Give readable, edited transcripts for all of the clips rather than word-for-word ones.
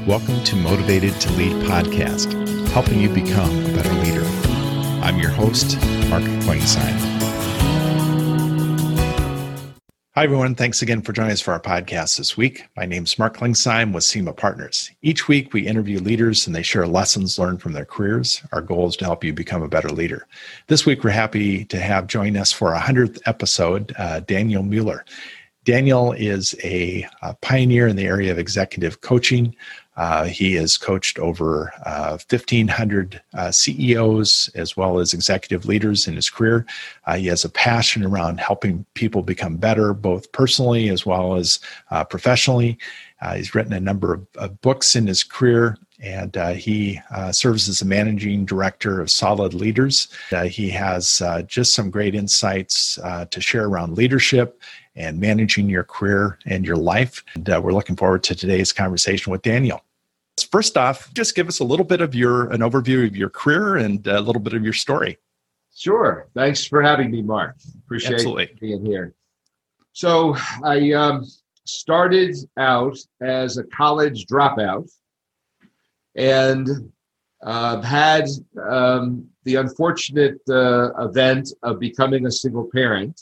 Welcome to Motivated to Lead podcast, helping you become a better leader. I'm your host, Mark Klingsheim. Hi, everyone. Thanks again for joining us for our podcast this week. My name is Mark Klingsheim with SEMA Partners. Each week, we interview leaders and they share lessons learned from their careers. Our goal is to help you become a better leader. This week, we're happy to have join us for our 100th episode, Daniel Mueller. Daniel is a pioneer in the area of executive coaching. He has coached over 1,500 CEOs as well as executive leaders in his career. He has a passion around helping people become better, both personally as well as professionally. He's written a number of books in his career, and he serves as the managing director of Solid Leaders. He has just some great insights to share around leadership and managing your career and your life. And we're looking forward to today's conversation with Daniel. First off, just give us a little bit of an overview of your career and a little bit of your story. Sure. Thanks for having me, Mark. Appreciate being here. So I started out as a college dropout and had the unfortunate event of becoming a single parent.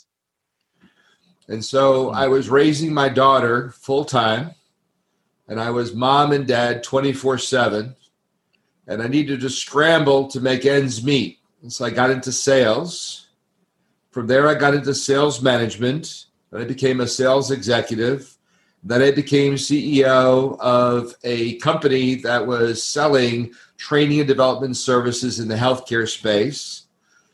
And so I was raising my daughter full time, and I was mom and dad 24/7, and I needed to scramble to make ends meet. And so I got into sales. From there, I got into sales management. Then I became a sales executive. Then I became CEO of a company that was selling training and development services in the healthcare space.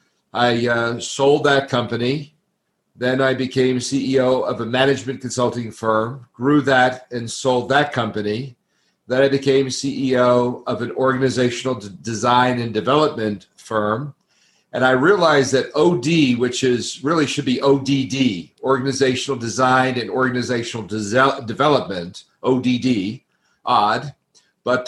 I sold that company. Then I became CEO of a management consulting firm, grew that and sold that company. Then I became CEO of an organizational design and development firm. And I realized that OD, which is really should be ODD, organizational design and organizational development, ODD, odd. But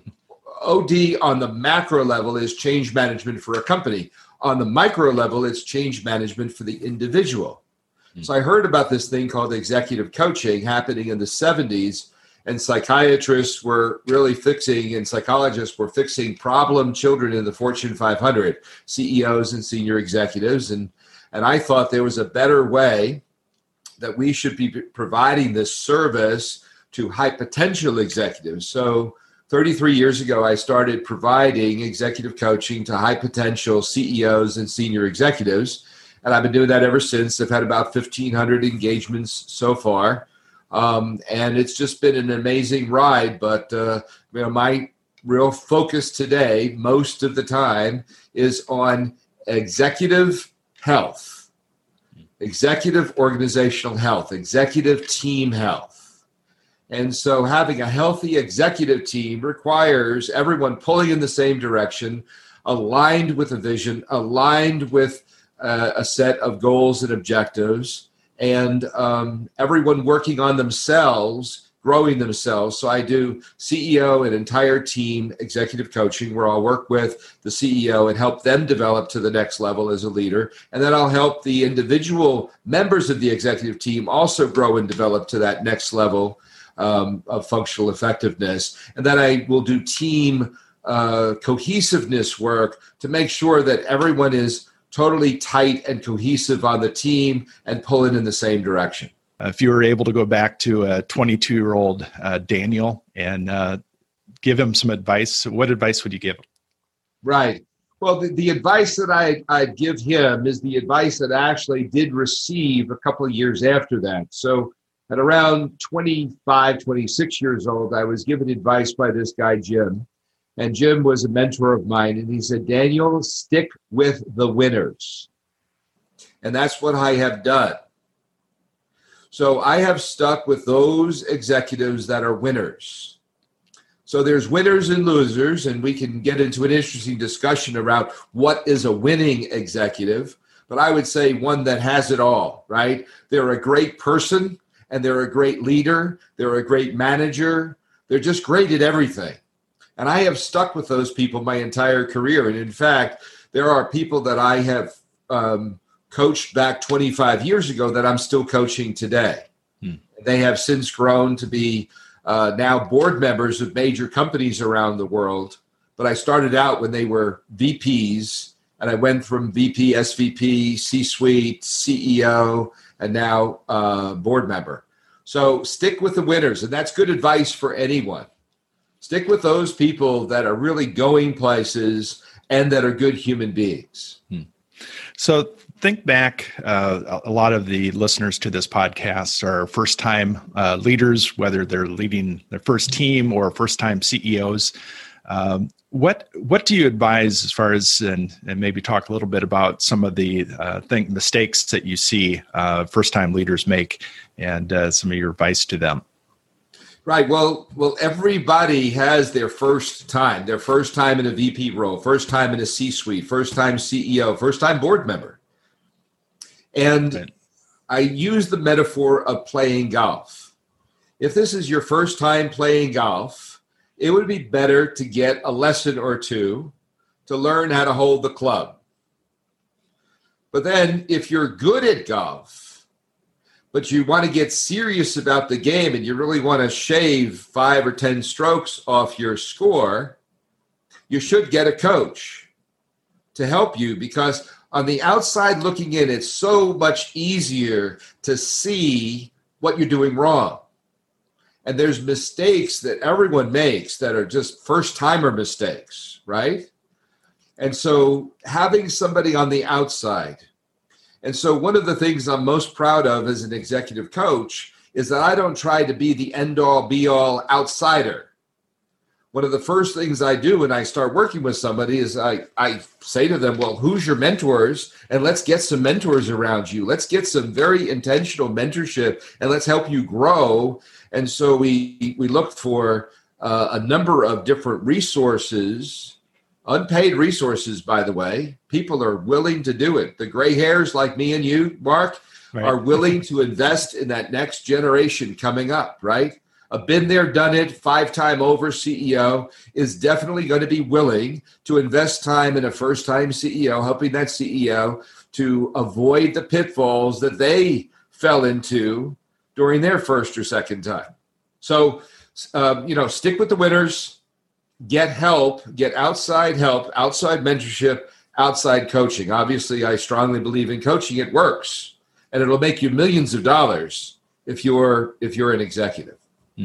OD on the macro level is change management for a company. On the micro level, it's change management for the individual. So I heard about this thing called executive coaching happening in the 70s, and psychiatrists were really fixing, and psychologists were fixing problem children in the Fortune 500, CEOs and senior executives. And I thought there was a better way that we should be providing this service to high potential executives. So 33 years ago, I started providing executive coaching to high potential CEOs and senior executives. And I've been doing that ever since. I've had about 1,500 engagements so far. And it's just been an amazing ride. But my real focus today, most of the time, is on executive health, executive organizational health, executive team health. And so having a healthy executive team requires everyone pulling in the same direction, aligned with a vision, aligned with a set of goals and objectives, and everyone working on themselves, growing themselves. So I do CEO and entire team executive coaching, where I'll work with the CEO and help them develop to the next level as a leader. And then I'll help the individual members of the executive team also grow and develop to that next level of functional effectiveness. And then I will do team cohesiveness work to make sure that everyone is totally tight and cohesive on the team and pulling in the same direction. If you were able to go back to a 22-year-old Daniel and give him some advice, what advice would you give him? Right. Well, the advice that I'd give him is the advice that I actually did receive a couple of years after that. So at around 25, 26 years old, I was given advice by this guy, Jim. And Jim was a mentor of mine. And he said, Daniel, stick with the winners. And that's what I have done. So I have stuck with those executives that are winners. So there's winners and losers, and we can get into an interesting discussion around what is a winning executive. But I would say one that has it all, right? They're a great person, and they're a great leader. They're a great manager. They're just great at everything. And I have stuck with those people my entire career. And in fact, there are people that I have coached back 25 years ago that I'm still coaching today. They have since grown to be now board members of major companies around the world. But I started out when they were VPs, and I went from VP, SVP, C-suite, CEO, and now board member. So stick with the winners, and that's good advice for anyone. Stick with those people that are really going places and that are good human beings. So think back, a lot of the listeners to this podcast are first-time leaders, whether they're leading their first team or first-time CEOs. What do you advise as far as, and maybe talk a little bit about some of the mistakes that you see first-time leaders make, and some of your advice to them? Right. Well, everybody has their first time in a VP role, first time in a C-suite, first time CEO, first time board member. And right. I use the metaphor of playing golf. If this is your first time playing golf, it would be better to get a lesson or two to learn how to hold the club. But then if you're good at golf, but you want to get serious about the game and you really want to shave 5 or 10 strokes off your score, you should get a coach to help you, because on the outside looking in, it's so much easier to see what you're doing wrong. And there's mistakes that everyone makes that are just first-timer mistakes, right? And so having somebody on the outside. And so one of the things I'm most proud of as an executive coach is that I don't try to be the end-all, be-all outsider. One of the first things I do when I start working with somebody is I say to them, well, who's your mentors? And let's get some mentors around you. Let's get some very intentional mentorship, and let's help you grow. And so we look for a number of different resources, unpaid resources, by the way. People are willing to do it. The gray hairs like me and you, Mark, right, are willing to invest in that next generation coming up, right? A been there, done it, 5-time over CEO is definitely going to be willing to invest time in a first-time CEO, helping that CEO to avoid the pitfalls that they fell into during their first or second time. So, stick with the winners, get help, get outside help, outside mentorship, outside coaching. Obviously, I strongly believe in coaching. It works, and it'll make you millions of dollars if you're an executive.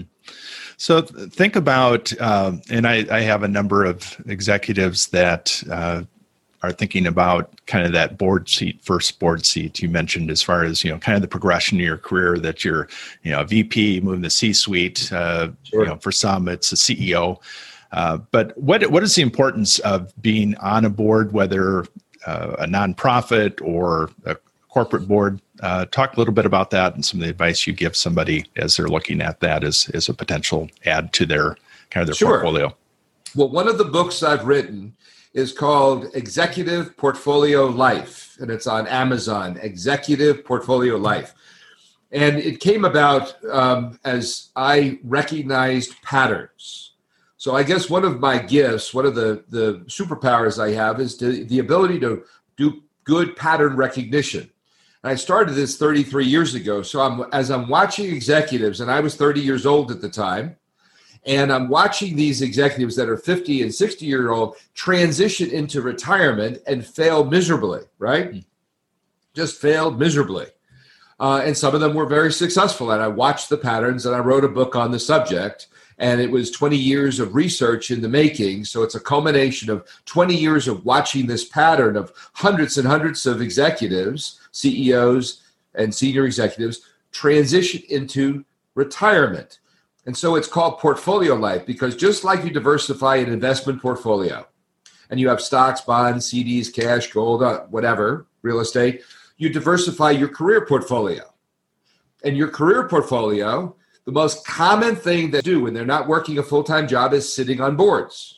So think about, and I have a number of executives that are thinking about kind of that first board seat you mentioned, as far as, kind of the progression of your career, that you're, a VP, moving to C-suite, Sure. For some it's a CEO. But what is the importance of being on a board, whether a nonprofit or a corporate board? Talk a little bit about that and some of the advice you give somebody as they're looking at that as a potential add to their Sure. portfolio. Well, one of the books I've written is called Executive Portfolio Life, and it's on Amazon, Executive Portfolio Life. And it came about as I recognized patterns. So I guess one of my gifts, one of the superpowers I have is the ability to do good pattern recognition. And I started this 33 years ago. So as I'm watching executives, and I was 30 years old at the time, and I'm watching these executives that are 50 and 60-year-old transition into retirement and fail miserably, right? Just failed miserably. And some of them were very successful. And I watched the patterns, and I wrote a book on the subject. And it was 20 years of research in the making. So it's a culmination of 20 years of watching this pattern of hundreds and hundreds of executives, CEOs and senior executives, transition into retirement. And so it's called Portfolio Life, because just like you diversify an investment portfolio, and you have stocks, bonds, CDs, cash, gold, whatever, real estate, you diversify your career portfolio. And your career portfolio, the most common thing they do when they're not working a full-time job is sitting on boards.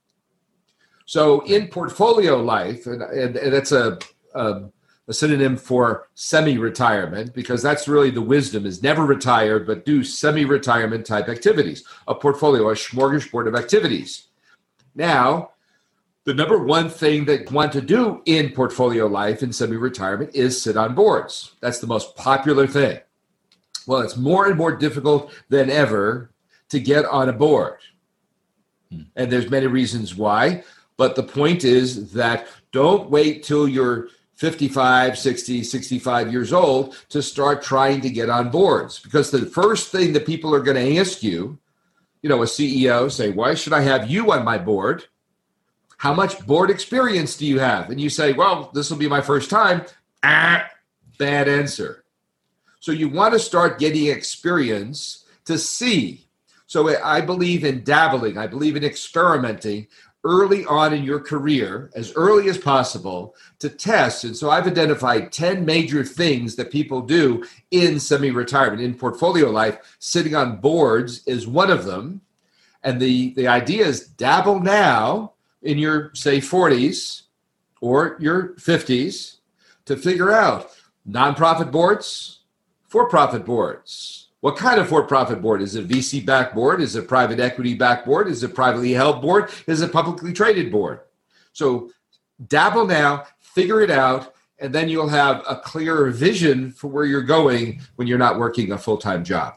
So in Portfolio Life, and that's a synonym for semi-retirement, because that's really the wisdom, is never retire, but do semi-retirement type activities, a portfolio, a smorgasbord of activities. Now, the number one thing that you want to do in Portfolio Life in semi-retirement is sit on boards. That's the most popular thing. Well, it's more and more difficult than ever to get on a board. And there's many reasons why. But the point is that don't wait till you're 55, 60, 65 years old to start trying to get on boards. Because the first thing that people are going to ask you, a CEO, say, why should I have you on my board? How much board experience do you have? And you say, well, this will be my first time. Bad answer. So you want to start getting experience to see. So I believe in dabbling. I believe in experimenting early on in your career, as early as possible, to test. And so I've identified 10 major things that people do in semi-retirement, in portfolio life. Sitting on boards is one of them. And the idea is dabble now in your, say, 40s or your 50s to figure out nonprofit boards, for-profit boards. What kind of for-profit board? Is it VC-backed board? Is it private equity-backed board? Is it privately held board? Is it publicly traded board? So dabble now, figure it out, and then you'll have a clearer vision for where you're going when you're not working a full-time job.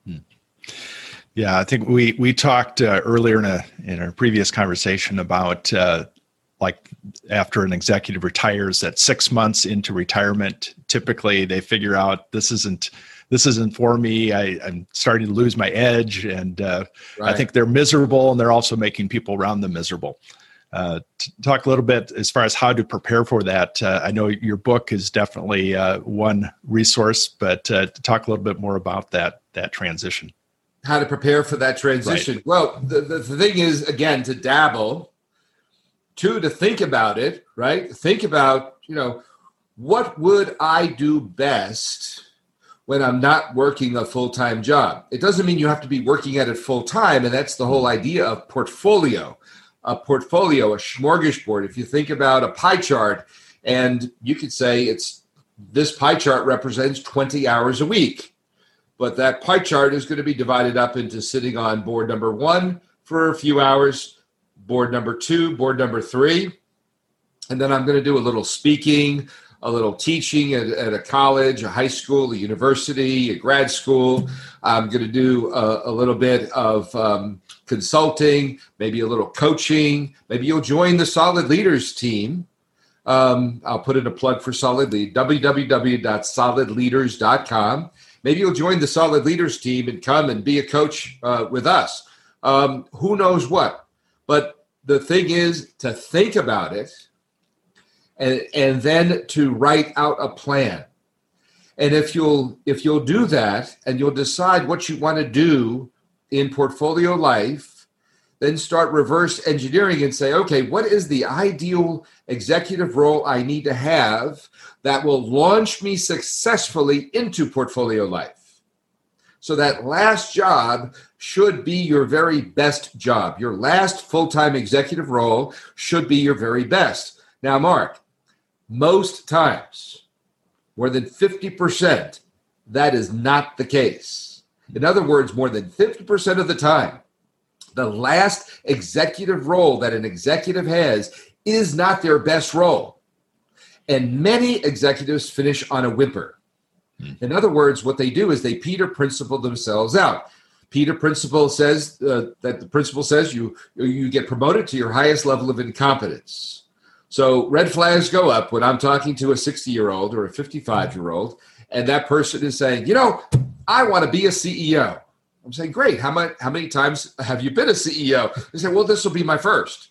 Yeah, I think we talked earlier in our previous conversation about like after an executive retires at 6 months into retirement, typically they figure out this isn't for me. I'm starting to lose my edge, and right. I think they're miserable, and they're also making people around them miserable. Talk a little bit as far as how to prepare for that. I know your book is definitely one resource, but talk a little bit more about that transition. How to prepare for that transition. Right. Well, the thing is, again, to dabble. 2, to think about it, right? Think about, what would I do best when I'm not working a full-time job? It doesn't mean you have to be working at it full-time, and that's the whole idea of portfolio. A portfolio, a smorgasbord. If you think about a pie chart, and you could say this pie chart represents 20 hours a week, but that pie chart is going to be divided up into sitting on board number 1 for a few hours, board number 2, board number 3, and then I'm going to do a little speaking, a little teaching at a college, a high school, a university, a grad school. I'm going to do a little bit of consulting, maybe a little coaching. Maybe you'll join the Solid Leaders team. I'll put in a plug for Solid Lead, www.solidleaders.com. Maybe you'll join the Solid Leaders team and come and be a coach with us. Who knows what? But the thing is to think about it and then to write out a plan. And if you'll do that and you'll decide what you want to do in portfolio life, then start reverse engineering and say, okay, what is the ideal executive role I need to have that will launch me successfully into portfolio life? So that last job should be your very best job. Your last full-time executive role should be your very best. Now, Mark, most times, more than 50%, that is not the case. In other words, more than 50% of the time, the last executive role that an executive has is not their best role. And many executives finish on a whimper. In other words, what they do is they Peter Principle themselves out. Peter Principle says that the principle says you get promoted to your highest level of incompetence. So red flags go up when I'm talking to a 60-year-old or a 55-year-old, and that person is saying, I want to be a CEO. I'm saying, great. How many times have you been a CEO? They say, well, this will be my first.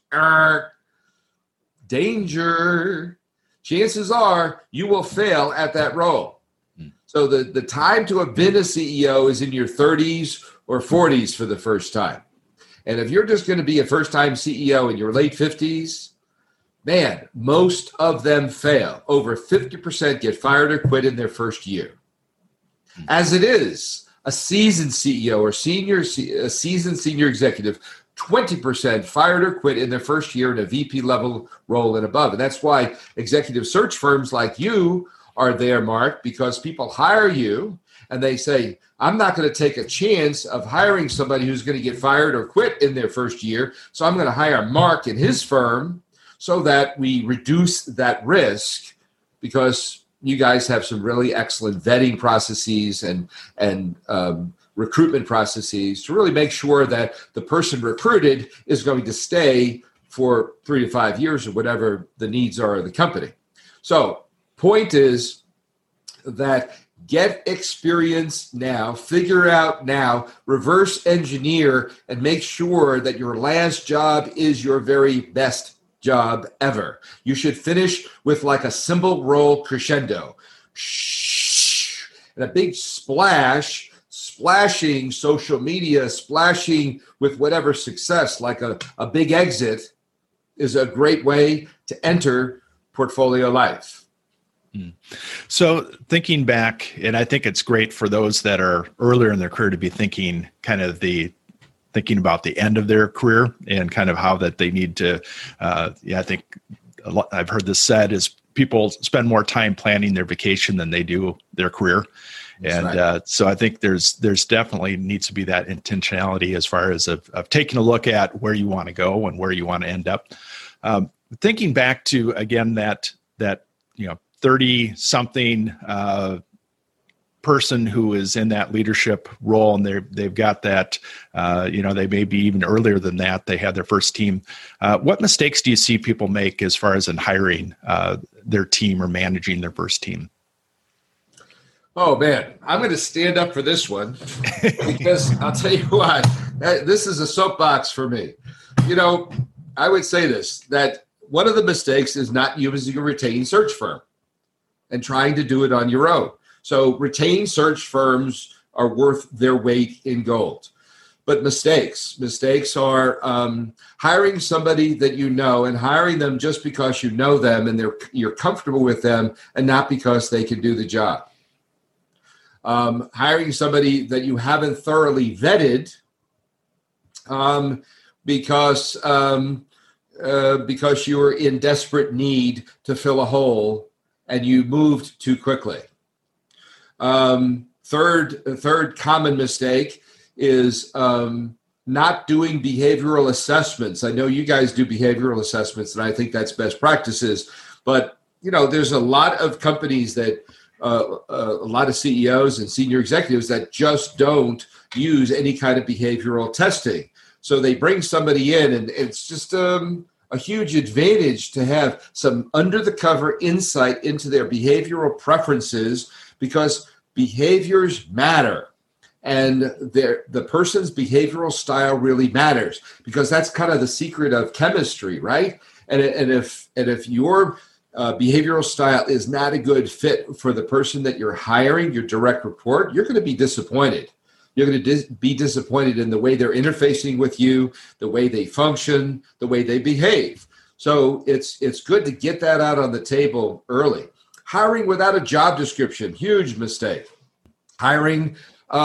Danger. Chances are you will fail at that role. So the time to have been a CEO is in your 30s or 40s for the first time. And if you're just going to be a first-time CEO in your late 50s, man, most of them fail. Over 50% get fired or quit in their first year. As it is, a seasoned CEO or a seasoned senior executive, 20% fired or quit in their first year in a VP level role and above. And that's why executive search firms like you are there, Mark, because people hire you and they say, I'm not going to take a chance of hiring somebody who's going to get fired or quit in their first year. So I'm going to hire Mark and his firm so that we reduce that risk, because you guys have some really excellent vetting processes and recruitment processes to really make sure that the person recruited is going to stay for 3 to 5 years or whatever the needs are of the company. So point is that get experience now, figure out now, reverse engineer, and make sure that your last job is your very best job ever. You should finish with like a cymbal roll crescendo. And a big splash, splashing social media, splashing with whatever success, like a big exit, is a great way to enter portfolio life. So thinking back, and I think it's great for those that are earlier in their career to be thinking about the end of their career and kind of how that they need to, I think I've heard this said is people spend more time planning their vacation than they do their career. That's and right. So I think there's definitely needs to be that intentionality as far as of taking a look at where you want to go and where you want to end up. Thinking back to, again, that 30 something person who is in that leadership role, and they've got that, they may be even earlier than that, they had their first team. What mistakes do you see people make as far as in hiring their team or managing their first team? Oh man, I'm going to stand up for this one because I'll tell you why. This is a soapbox for me. I would say this, that one of the mistakes is not using a retained search firm and trying to do it on your own. So retained search firms are worth their weight in gold. But mistakes are hiring somebody that you know and hiring them just because you know them and you're comfortable with them and not because they can do the job. Hiring somebody that you haven't thoroughly vetted because you're in desperate need to fill a hole and you moved too quickly. Third common mistake is not doing behavioral assessments. I know you guys do behavioral assessments, and I think that's best practices. But there's a lot of companies that a lot of CEOs and senior executives that just don't use any kind of behavioral testing. So they bring somebody in, and it's just a huge advantage to have some under-the-cover insight into their behavioral preferences, because behaviors matter. And the person's behavioral style really matters, because that's kind of the secret of chemistry, right? And if your behavioral style is not a good fit for the person that you're hiring, your direct report, you're going to be disappointed. You're going to be disappointed in the way they're interfacing with you, the way they function, the way they behave. So it's good to get that out on the table early. Hiring without a job description, huge mistake. Hiring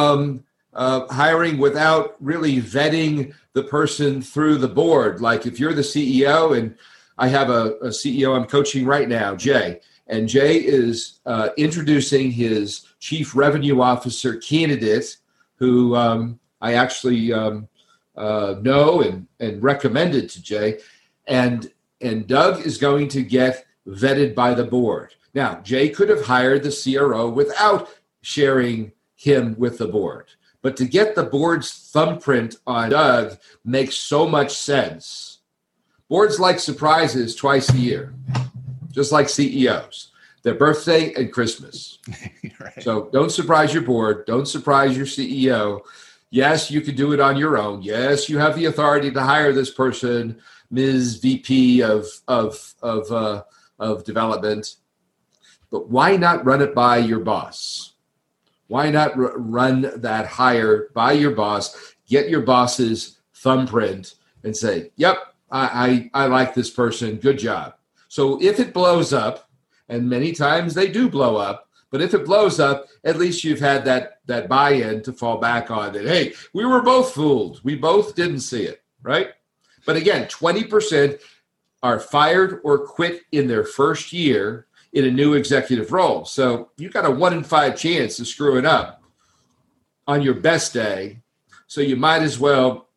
without really vetting the person through the board. Like if you're the CEO, and I have a CEO I'm coaching right now, Jay, and Jay is introducing his chief revenue officer candidate, who I actually know and recommended to Jay, and Doug is going to get vetted by the board. Now, Jay could have hired the CRO without sharing him with the board. But to get the board's thumbprint on Doug makes so much sense. Boards like surprises twice a year, just like CEOs, their birthday and Christmas. Right. So don't surprise your board. Don't surprise your CEO. Yes, you can do it on your own. Yes, you have the authority to hire this person, Ms. VP of development. But why not run it by your boss? Why not run that hire by your boss, get your boss's thumbprint and say, yep, I like this person, good job. So if it blows up, and many times they do blow up, but if it blows up, at least you've had that buy-in to fall back on that, hey, we were both fooled. We both didn't see it, right? But again, 20% are fired or quit in their first year in a new executive role. So you got a 1 in 5 chance of screwing up on your best day. So you might as well,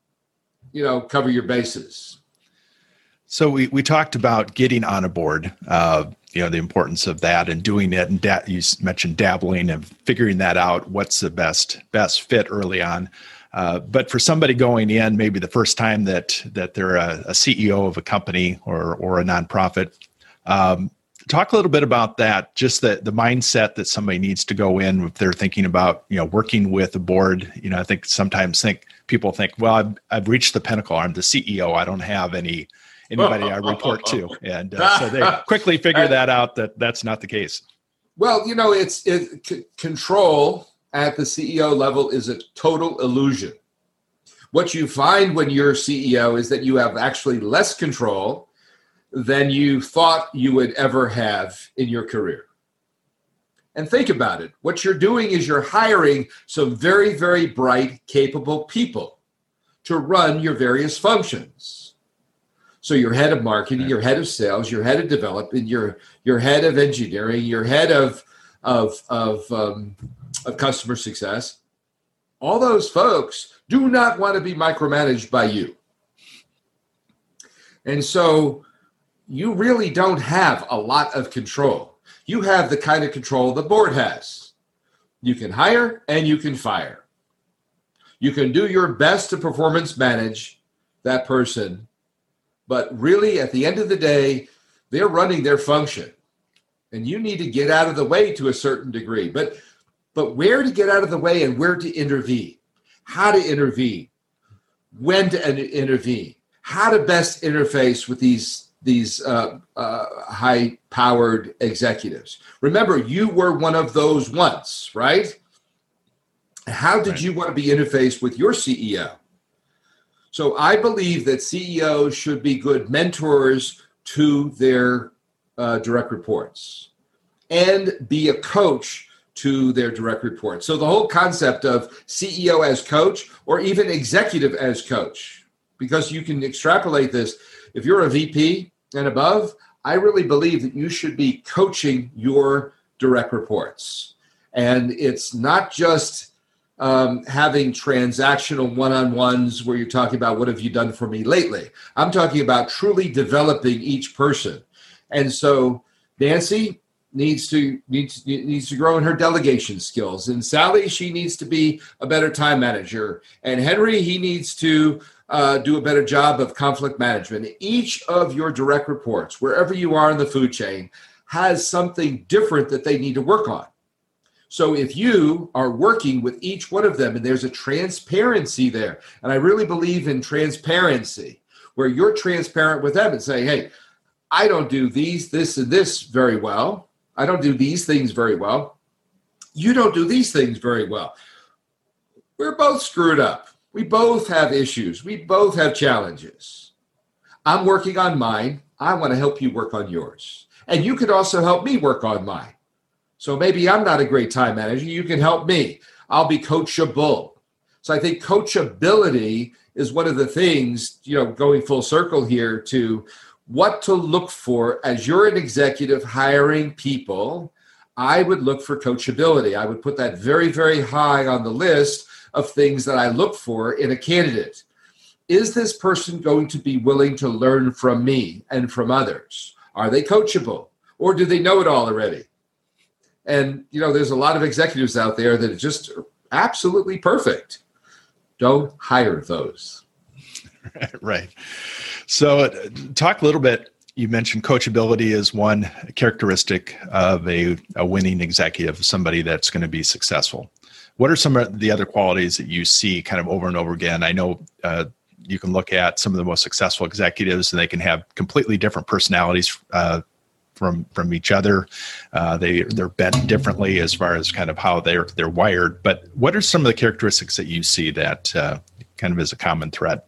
cover your bases. So we talked about getting on a board. the importance of that and doing it. And you mentioned dabbling and figuring that out. What's the best fit early on? But for somebody going in, maybe the first time that they're a CEO of a company or a nonprofit, talk a little bit about that. Just the mindset that somebody needs to go in if they're thinking about working with a board. I think sometimes people think, well, I've reached the pinnacle. I'm the CEO. I don't have anybody I report to, and so they quickly figure that out that's not the case. Well, control at the CEO level is a total illusion. What you find when you're CEO is that you have actually less control than you thought you would ever have in your career. And think about it. What you're doing is you're hiring some very, very bright, capable people to run your various functions. So your head of marketing, your head of sales, your head of development, your head of engineering, your head of customer success. All those folks do not want to be micromanaged by you. And so you really don't have a lot of control. You have the kind of control the board has. You can hire and you can fire. You can do your best to performance manage that person, but really at the end of the day, they're running their function. And you need to get out of the way to a certain degree. But where to get out of the way and where to intervene, how to intervene, when to intervene, how to best interface with these high-powered executives. Remember, you were one of those once, right? How did you want to be interfaced with your CEO? So I believe that CEOs should be good mentors to their direct reports and be a coach to their direct reports. So the whole concept of CEO as coach or even executive as coach, because you can extrapolate this. If you're a VP and above, I really believe that you should be coaching your direct reports. And it's not just having transactional one-on-ones where you're talking about what have you done for me lately. I'm talking about truly developing each person. And so Nancy needs to grow in her delegation skills. And Sally, she needs to be a better time manager. And Henry, he needs to do a better job of conflict management. Each of your direct reports, wherever you are in the food chain, has something different that they need to work on. So if you are working with each one of them and there's a transparency there, and I really believe in transparency, where you're transparent with them and say, hey, I don't do this, and this very well. I don't do these things very well. You don't do these things very well. We're both screwed up. We both have issues. We both have challenges. I'm working on mine. I want to help you work on yours. And you could also help me work on mine. So maybe I'm not a great time manager. You can help me. I'll be coachable. So I think coachability is one of the things, going full circle here to what to look for as you're an executive hiring people. I would look for coachability. I would put that very, very high on the list of things that I look for in a candidate. Is this person going to be willing to learn from me and from others? Are they coachable? Or do they know it all already? And, there's a lot of executives out there that are just absolutely perfect. Don't hire those. Right. So talk a little bit, you mentioned coachability is one characteristic of a winning executive, somebody that's going to be successful. What are some of the other qualities that you see kind of over and over again? I know you can look at some of the most successful executives and they can have completely different personalities from each other. They're bent differently as far as kind of how they're wired. But what are some of the characteristics that you see that kind of is a common thread?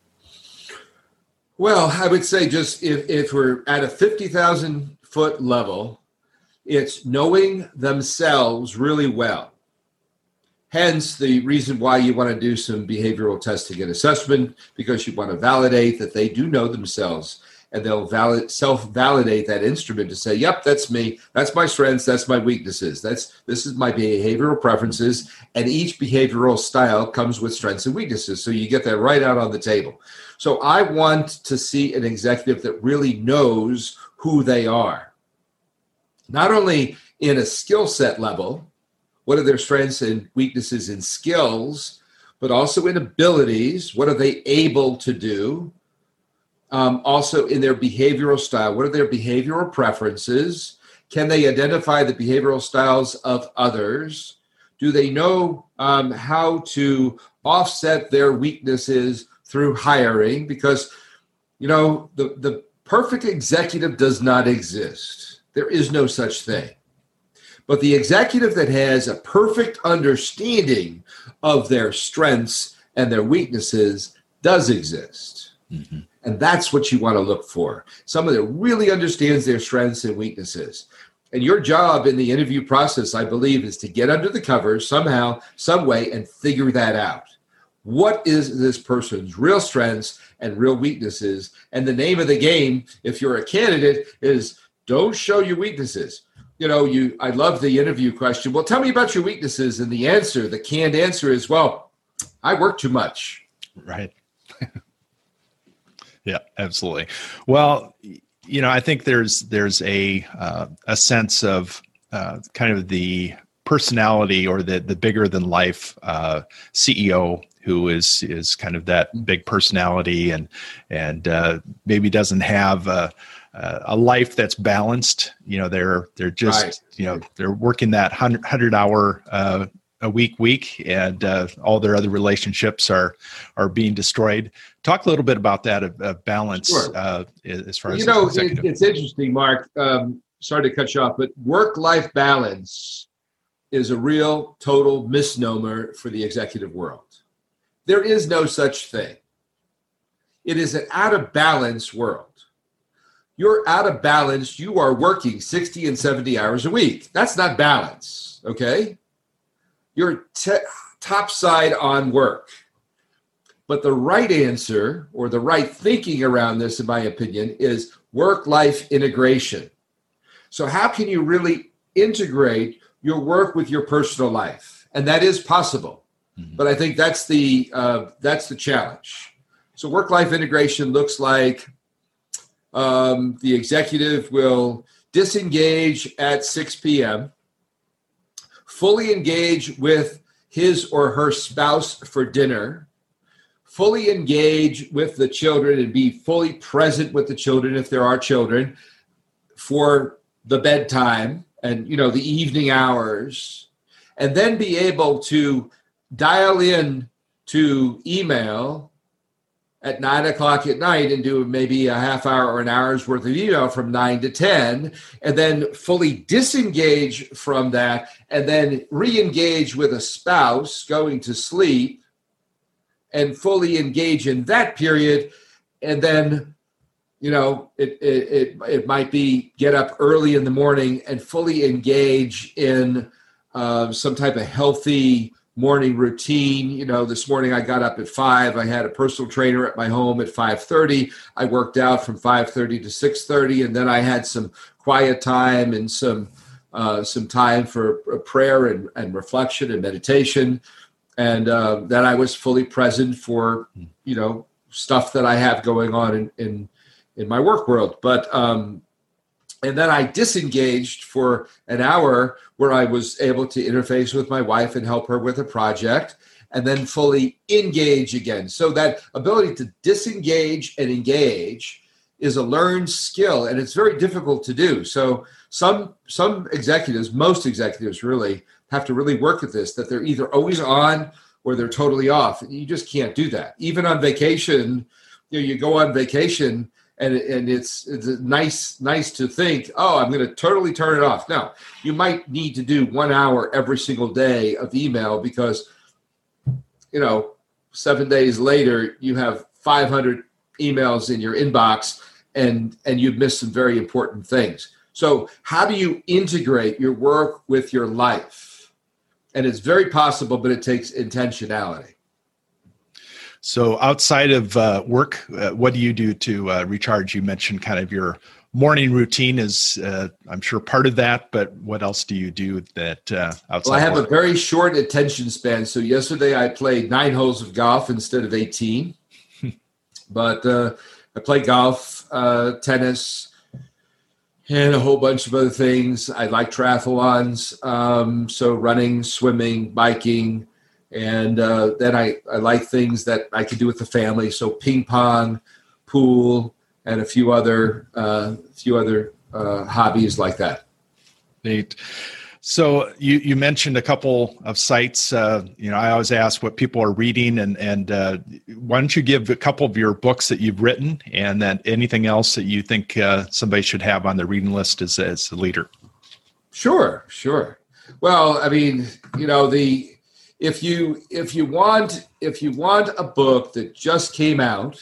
Well, I would say just if we're at a 50,000 foot level, it's knowing themselves really well. Hence the reason why you want to do some behavioral testing and assessment, because you want to validate that they do know themselves, and they'll self-validate that instrument to say, yep, that's me. That's my strengths. That's my weaknesses. This is my behavioral preferences. And each behavioral style comes with strengths and weaknesses. So you get that right out on the table. So I want to see an executive that really knows who they are. not only in a skill set level, what are their strengths and weaknesses in skills, but also in abilities. What are they able to do? Also in their behavioral style. What are their behavioral preferences? Can they identify the behavioral styles of others? Do they know how to offset their weaknesses through hiring? Because, the perfect executive does not exist. There is no such thing. But the executive that has a perfect understanding of their strengths and their weaknesses does exist. Mm-hmm. And that's what you want to look for. Someone that really understands their strengths and weaknesses. And your job in the interview process, I believe, is to get under the covers somehow, some way, and figure that out. What is this person's real strengths and real weaknesses? And the name of the game, if you're a candidate, is don't show your weaknesses. I love the interview question. Well, tell me about your weaknesses. And the answer, the canned answer is, well, I work too much. Right. Yeah, absolutely. Well, I think there's a sense of kind of the personality or the bigger than life CEO who is kind of that big personality and maybe doesn't have a life that's balanced. They're just right. They're working that 100-hour a week, and all their other relationships are being destroyed. Talk a little bit about that balance. Sure. As far as it's interesting, Mark. Sorry to cut you off, but work-life balance is a real total misnomer for the executive world. There is no such thing. It is an out of balance world. You're out of balance. You are working 60 and 70 hours a week. That's not balance, okay? You're topside on work. But the right answer, or the right thinking around this, in my opinion, is work-life integration. So how can you really integrate your work with your personal life? And that is possible. Mm-hmm. But I think that's the challenge. So work-life integration looks like the executive will disengage at 6 p.m., fully engage with his or her spouse for dinner, fully engage with the children and be fully present with the children if there are children for the bedtime and the evening hours, and then be able to dial in to email at 9 o'clock at night and do maybe a half hour or an hour's worth of email from 9 to 10, and then fully disengage from that, and then re-engage with a spouse going to sleep and fully engage in that period. And then, it might be get up early in the morning and fully engage in some type of healthy morning routine. This morning I got up at 5. I had a personal trainer at my home at 5:30. I worked out from 5:30 to 6:30, and then I had some quiet time and some time for prayer and reflection and meditation. And then I was fully present for stuff that I have going on in my work world. But and then I disengaged for an hour where I was able to interface with my wife and help her with a project, and then fully engage again. So that ability to disengage and engage is a learned skill, and it's very difficult to do. So some executives, most executives really have to really work at this, that they're either always on or they're totally off. And you just can't do that. Even on vacation, you go on vacation, and it's nice to think, oh, I'm going to totally turn it off. No, you might need to do 1 hour every single day of email because, 7 days later, you have 500 emails in your inbox and you've missed some very important things. So how do you integrate your work with your life? And it's very possible, but it takes intentionality. So outside of work, what do you do to recharge? You mentioned kind of your morning routine is, I'm sure, part of that, but what else do you do that outside? Well, I have a very short attention span. So yesterday I played 9 holes of golf instead of 18. But I play golf, tennis, and a whole bunch of other things. I like triathlons, so running, swimming, biking, and then I like things that I could do with the family. So ping pong, pool, and a few other hobbies like that. Neat. So you mentioned a couple of sites. I always ask what people are reading, and why don't you give a couple of your books that you've written, and then anything else that you think somebody should have on their reading list as a leader? Sure. Well, I mean, if you want a book that just came out,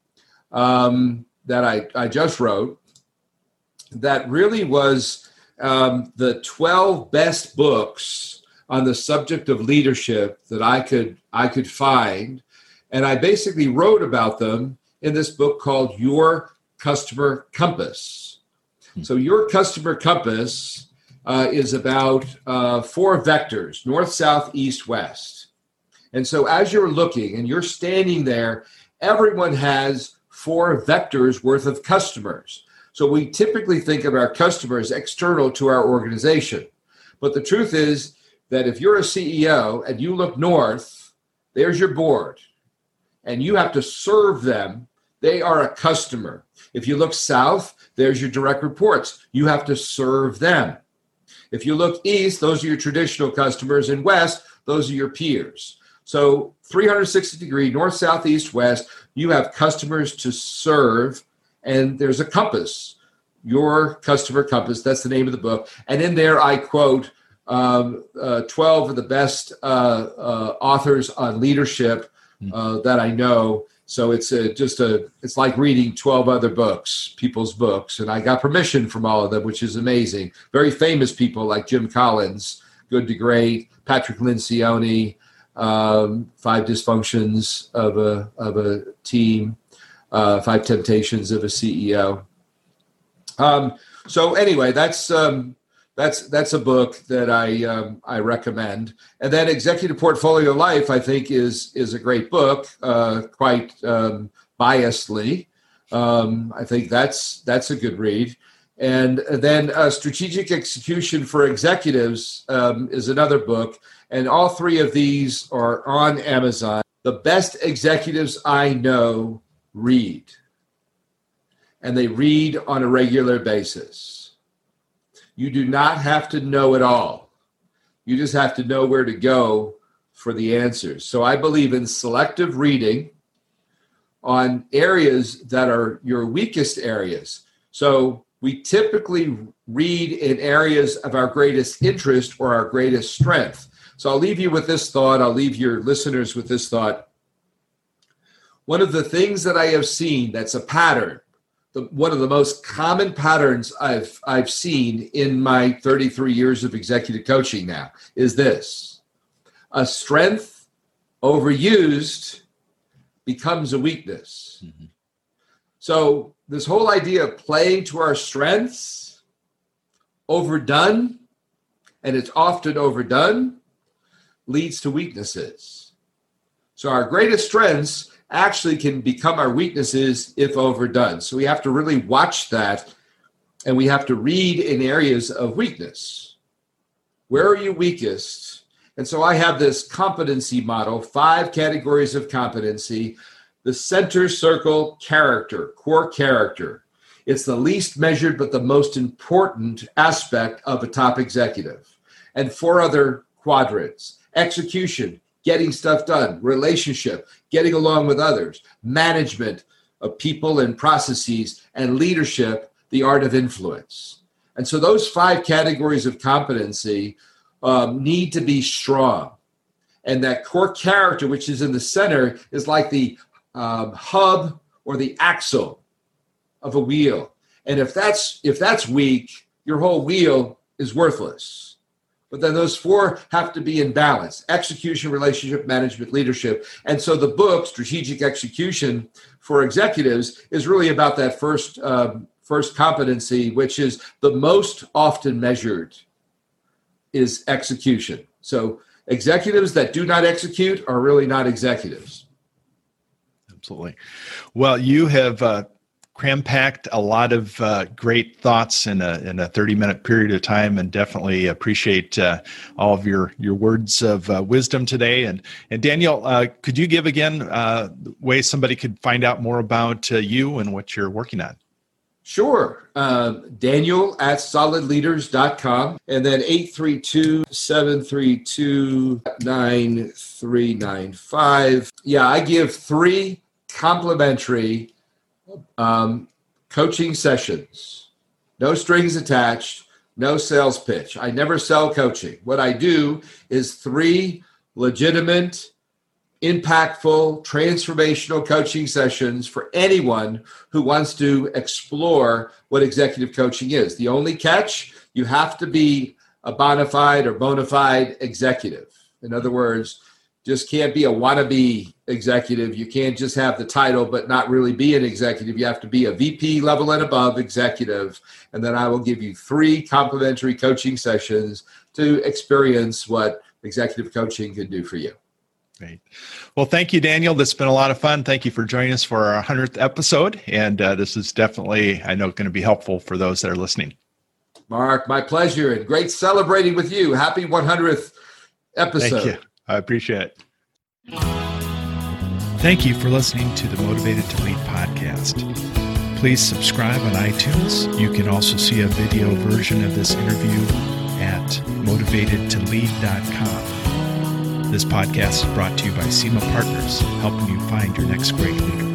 that I just wrote, that really was the 12 best books on the subject of leadership that I could find, and I basically wrote about them in this book called Your Customer Compass. So Your Customer Compass is about 4 vectors: north, south, east, west. And so as you're looking and you're standing there, everyone has 4 vectors worth of customers. So we typically think of our customers external to our organization. But the truth is that if you're a CEO and you look north, there's your board, and you have to serve them. They are a customer. If you look south, there's your direct reports. You have to serve them. If you look east, those are your traditional customers, and west, those are your peers. So 360 degree, north, south, east, west, you have customers to serve. And there's a compass, Your Customer Compass. That's the name of the book. And in there, I quote 12 of the best authors on leadership that I know. So it's like reading 12 other books, people's books. And I got permission from all of them, which is amazing. Very famous people like Jim Collins, Good to Great, Patrick Lencioni, 5 Dysfunctions of a Team. 5 Temptations of a CEO. So anyway, that's a book that I recommend. And then Executive Portfolio Life, I think, is a great book, quite biasedly. I think that's a good read. And then Strategic Execution for Executives is another book. And all 3 of these are on Amazon. The best executives I know read, and they read on a regular basis. You do not have to know it all. You just have to know where to go for the answers. So I believe in selective reading on areas that are your weakest areas. So we typically read in areas of our greatest interest or our greatest strength. So I'll leave you with this thought. I'll leave your listeners with this thought. One of the things that I have seen that's a pattern, one of the most common patterns I've seen in my 33 years of executive coaching now is this: a strength overused becomes a weakness. Mm-hmm. So this whole idea of playing to our strengths, overdone, and it's often overdone, leads to weaknesses. So our greatest strengths actually can become our weaknesses if overdone. So we have to really watch that, and we have to read in areas of weakness. Where are you weakest? And so I have this competency model, 5 categories of competency. The center circle, character, core character. It's the least measured but the most important aspect of a top executive. And 4 other quadrants: execution, getting stuff done; relationship, getting along with others; management of people and processes; and leadership, the art of influence. And so those 5 categories of competency need to be strong. And that core character, which is in the center, is like the hub or the axle of a wheel. And if that's weak, your whole wheel is worthless. But then those 4 have to be in balance: execution, relationship, management, leadership. And so the book, Strategic Execution for Executives, is really about that first competency, which is the most often measured, is execution. So executives that do not execute are really not executives. Absolutely. Well, you have cram-packed a lot of great thoughts in a 30-minute period of time, and definitely appreciate all of your words of wisdom today. And Daniel, could you give again ways somebody could find out more about you and what you're working on? Sure. Daniel at solidleaders.com, and then 832-732-9395. Yeah, I give 3 complimentary coaching sessions. No strings attached, no sales pitch. I never sell coaching. What I do is 3 legitimate, impactful, transformational coaching sessions for anyone who wants to explore what executive coaching is. The only catch, you have to be a bona fide executive. In other words, just can't be a wannabe executive. You can't just have the title but not really be an executive. You have to be a VP level and above executive. And then I will give you 3 complimentary coaching sessions to experience what executive coaching can do for you. Great. Well, thank you, Daniel. This has been a lot of fun. Thank you for joining us for our 100th episode. And this is definitely, I know, going to be helpful for those that are listening. Mark, my pleasure. And great celebrating with you. Happy 100th episode. Thank you. I appreciate it. Thank you for listening to the Motivated to Lead podcast. Please subscribe on iTunes. You can also see a video version of this interview at motivatedtolead.com. This podcast is brought to you by SEMA Partners, helping you find your next great leader.